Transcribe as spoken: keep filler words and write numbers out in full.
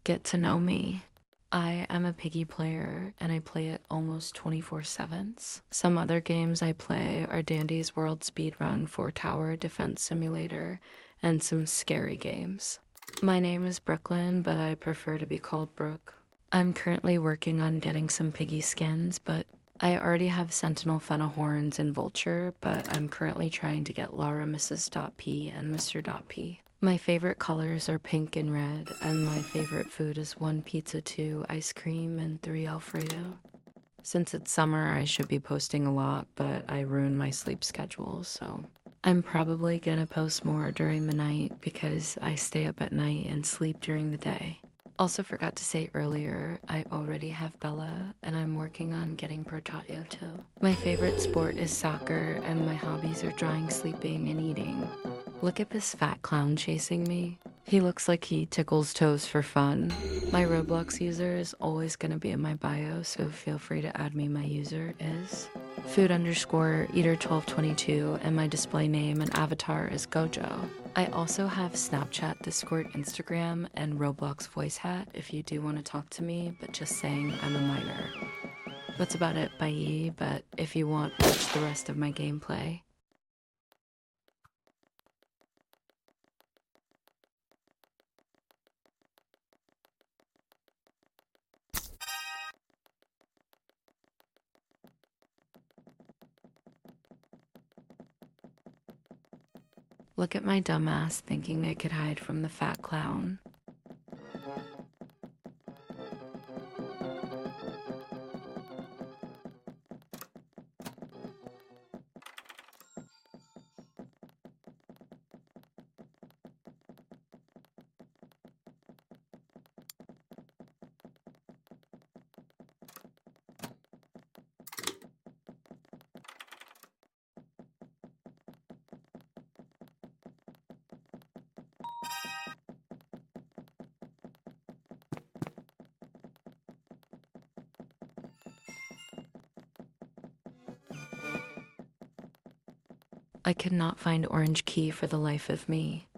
Get to know me. I am a piggy player and I play it almost twenty-four seven. Some other games I play are Dandy's World Speedrun for Tower Defense Simulator and some scary games. My name is Brooklyn, but I prefer to be called Brooke. I'm currently working on getting some piggy skins, but I already have Sentinel Fenahorns and Vulture, but I'm currently trying to get Lara Missus P and Mister P. My favorite colors are pink and red, and my favorite food is one pizza, two ice cream, and three Alfredo. Since it's summer, I should be posting a lot, but I ruined my sleep schedule, so I'm probably gonna post more during the night because I stay up at night and sleep during the day. Also forgot to say earlier, I already have Bella, and I'm working on getting Protatio too. My favorite sport is soccer, and my hobbies are drawing, sleeping, and eating. Look at this fat clown chasing me. He looks like he tickles toes for fun. My Roblox user is always gonna be in my bio, so feel free to add me. My user is food underscore eater twelve twenty-two, and my display name and avatar is Gojo. I also have Snapchat, Discord, Instagram, and Roblox voice hat if you do want to talk to me, but just saying I'm a minor. That's about it, bye, but if you want, watch the rest of my gameplay. Look at my dumbass thinking I could hide from the fat clown. I could not find Orange Key for the life of me.